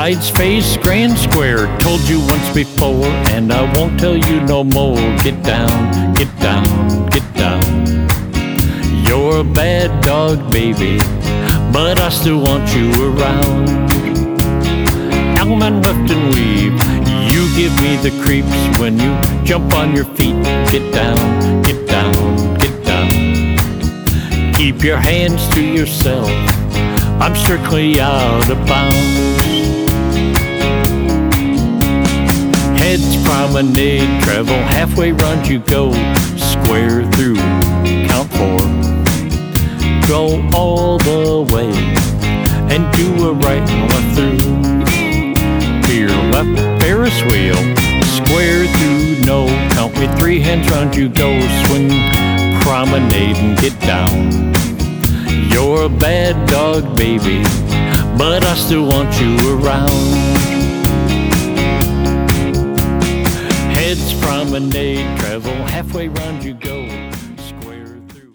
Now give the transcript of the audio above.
Sides, face, grand square. Told you once before, and I won't tell you no more. Get down, get down, get down. You're a bad dog, baby, but I still want you around. Almond, lift and weave, you give me the creeps when you jump on your feet. Get down, get down, get down. Keep your hands to yourself, I'm strictly out of bounds. Heads, promenade, travel, halfway round you go. Square through, count four. Go all the way and do a right and left through. To your left, Ferris wheel. Square through, no, count me three, hands round you go. Swing, promenade and get down. You're a bad dog, baby, but I still want you around. Heads, promenade, travel, halfway round you go.